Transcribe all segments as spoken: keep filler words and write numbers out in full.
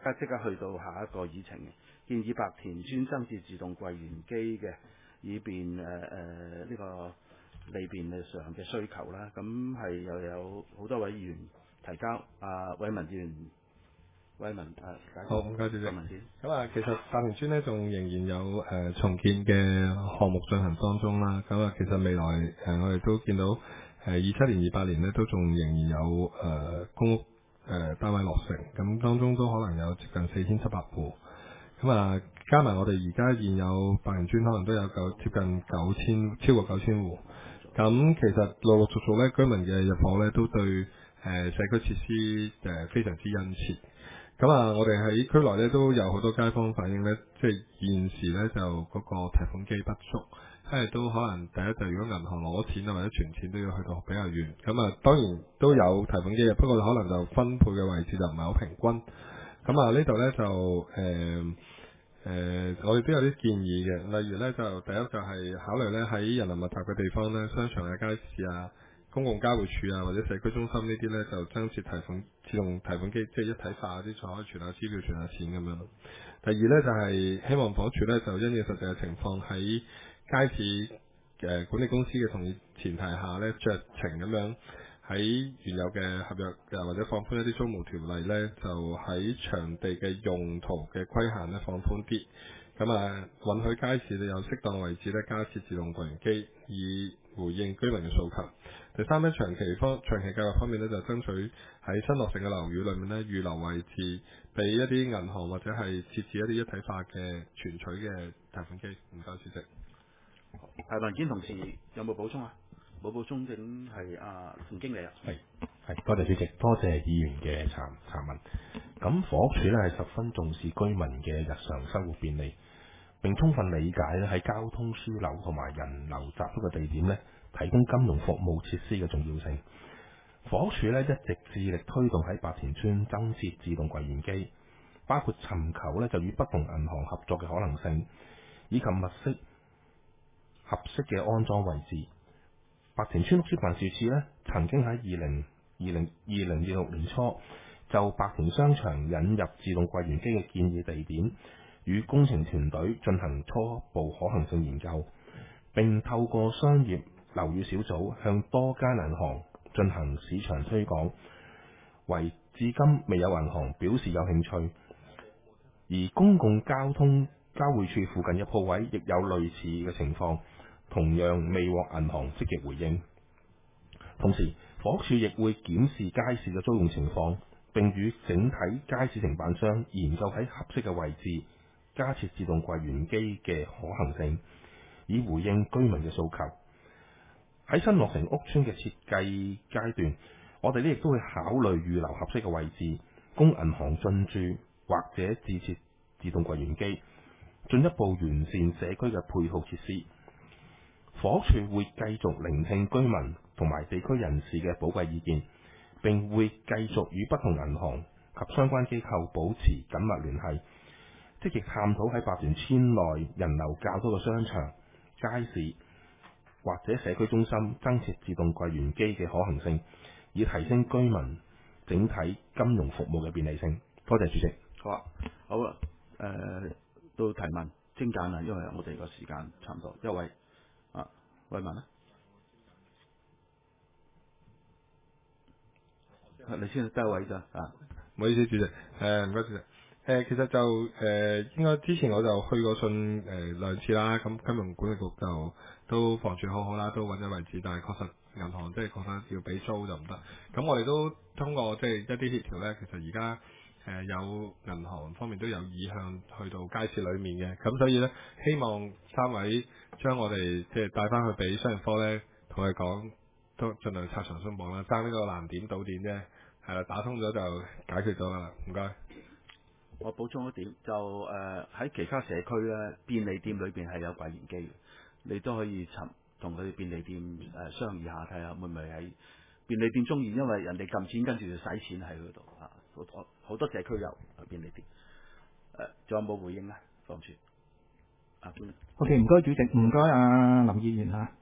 家即刻去到下一個議程嘅，建議白田村增設自動櫃員機嘅，以便誒誒呢個利便上嘅需求啦。咁係又有好多位議員提交，啊，偉文議員，偉文誒， 好，唔該主席。 文先。 咁啊，其實白田村咧仲仍然有誒、呃、重建嘅項目進行當中啦。咁啊，其實未來誒、呃、我哋都見到誒二七年、二八年咧都仲仍然有誒、呃、公屋誒、呃、單位落成，咁當中都可能有接近四千七百戶。咁啊，加埋我哋而家現有白田村可能都有夠接近九千，超過九千戶。咁其實陸陸續續咧，居民嘅入伙咧都對誒、呃、社區設施誒、呃、非常之殷切。咁啊，我哋喺區內咧都有好多街坊反映咧，即係現時咧就嗰個提款機不足，因為都可能第一就如果銀行攞錢啊或者存錢都要去到比較遠。咁啊，當然都有提款機嘅，不過可能就分配嘅位置就唔係好平均。咁啊，呢度咧就誒。呃誒、呃，我哋都有啲建議嘅，例如咧就第一就係考慮咧喺人流密集嘅地方咧，商場嘅街市啊、公共交匯處啊或者社區中心呢啲咧就增設提款自動提款機，即係一體化嗰啲就可以存下支票、存下錢咁樣。第二咧就係、是、希望房署咧就因應實際嘅情況喺街市誒、呃、管理公司嘅同意前提下咧，酌情咁樣喺原有嘅合約誒或者放寬一啲租務條例咧，就喺場地嘅用途嘅規限咧放寬啲，咁啊允許街市咧有適當位置咧加設自動櫃員機，以回應居民嘅訴求。第三咧，長期方長期計劃方面咧，就爭取喺新落成嘅樓宇裏面咧預留位置，俾一啲銀行或者係設置一啲一體化嘅存取嘅提款機。唔該，主席。 係文件同事有冇補充啊？冇補充，整係阿馮經理啊。 係係，多謝主席，多謝議員嘅查查問。咁房屋署咧係十分重視居民嘅日常生活便利，並充分理解咧喺交通樞紐同埋人流集中嘅地點咧，提供金融服務設施嘅重要性。房屋署咧一直致力推動喺白田村增設自動櫃員機，包括尋求咧就與不同銀行合作嘅可能性，以及物色合適嘅安裝位置。白田村屋邨辦事處咧，曾經喺二零二零二零二六年初就白田商場引入自動櫃員機嘅建議地點，與工程團隊進行初步可行性研究，並透過商業樓宇小組向多間銀行進行市場推廣，為至今未有銀行表示有興趣，而公共交通交匯處附近嘅鋪位亦有類似嘅情況，同樣未獲銀行積極回應。同時，房屋署亦會檢視街市嘅租用情況，並與整體街市承辦商研究喺合適嘅位置加設自動櫃員機嘅可行性，以回應居民嘅訴求。喺新落成屋邨嘅設計階段，我哋呢亦都會考慮預留合適嘅位置，供銀行進駐或者自設自動櫃員機，進一步完善社區嘅配套設施。房屋署會繼續聆聽居民同埋地區人士嘅寶貴意見，並會繼續與不同銀行及相關機構保持緊密聯繫，積極探討喺白田村內人流較多嘅商場、街市或者社區中心增設自動櫃員機嘅可行性，以提升居民整體金融服務嘅便利性。多謝主席。 好啊，好啊，誒、呃，到提問精簡啦，因為我哋個時間差唔多。一位啊，偉文啦，你先得一位咋啊？ 唔好意思，主席，誒唔該主席。誒、呃、其實就誒、呃、應該之前我就去過信誒、呃、兩次啦，咁金融管理局就都防住好好啦，都揾咗位置，但係確實銀行即係覺得要俾租就唔得。咁我哋都通過即係一啲協調咧，其實而家誒有銀行方面都有意向去到街市裡面嘅，咁所以咧希望三位將我哋即係帶翻去俾商業科咧，同佢講都盡量拆牆鬆綁啦，爭呢個難點倒點啫。係啦，打通咗就解決咗啦，唔該。 我補充一點，就誒喺、呃、其他社區咧，便利店裏邊係有櫃員機嘅，你都可以尋同佢哋便利店誒、呃、商議下，睇下會唔會喺便利店中意，因為人哋撳錢跟住就使錢喺嗰度啊，好多好多社區有便利店。誒、呃，仲有冇回應啊？房署啊，邊 O K， 唔該主席，唔該啊林議員嚇。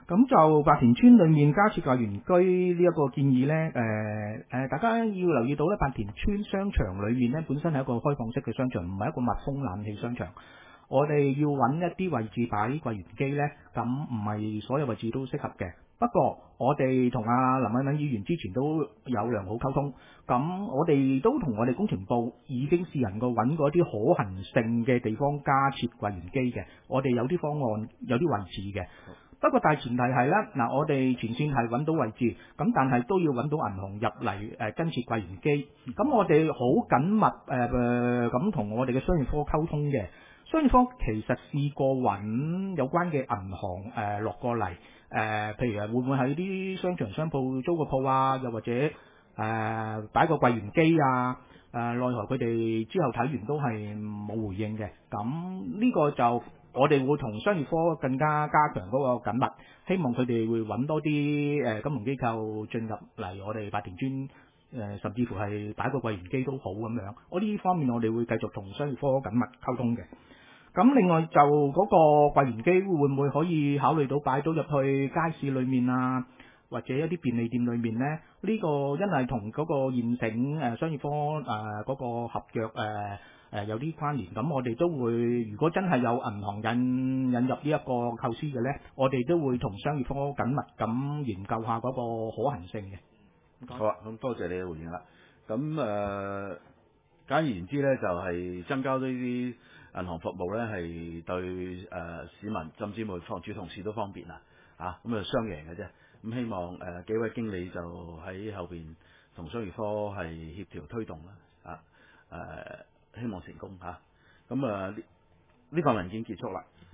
咁就白田村裏面加設櫃員機呢一個建議呢，誒、呃、誒，大家要留意到咧，白田村商場裏面呢，本身係一個開放式嘅商場，唔係一個密封冷氣商場。我哋要揾一啲位置擺櫃員機呢，咁唔係所有位置都適合嘅。不過我哋同阿林偉敏議員之前都有良好溝通，咁我哋都同我哋工程部已經試行過揾過一啲可行性嘅地方加設櫃員機嘅，我哋有啲方案有啲位置嘅。不過大前提係咧，嗱我哋前線係揾到位置，咁但係都要揾到銀行入嚟誒跟設櫃員機。咁我哋好緊密誒誒咁同我哋嘅商業科溝通嘅。商業科其實試過揾有關嘅銀行誒落過嚟，誒、呃、譬如誒會唔會喺啲商場商鋪租個鋪啊，又或者誒、呃、擺個櫃員機啊，誒、呃、奈何佢哋之後睇完都係冇回應嘅。咁呢個就我哋會同商業科更加加強嗰個緊密，希望佢哋會揾多啲誒金融機構進入嚟我哋白田村，誒、呃、甚至乎係擺個櫃員機都好咁樣。我呢方面我哋會繼續同商業科緊密溝通嘅。咁另外就嗰個櫃員機會唔會可以考慮到擺到入去街市裏面啊，或者一啲便利店裏面呢？呢、呢個因為同嗰個現成誒商業科誒嗰個合約誒誒、呃、有啲關聯，咁我哋都會如果真係有銀行引引入呢一個構思嘅呢，我哋都會同商業科緊密咁研究下嗰個可行性嘅。 好啊，咁多謝你嘅回應啦。咁誒、呃，簡而言之咧，就係、是、增加呢啲銀行服務咧，係對誒、呃、市民甚至乎房主同事都方便啊！啊，咁啊雙贏嘅啫。咁希望誒、呃、幾位經理就喺後邊同商業科係協調推動啦。啊誒、呃，希望成功嚇。咁啊呢呢份文件結束啦。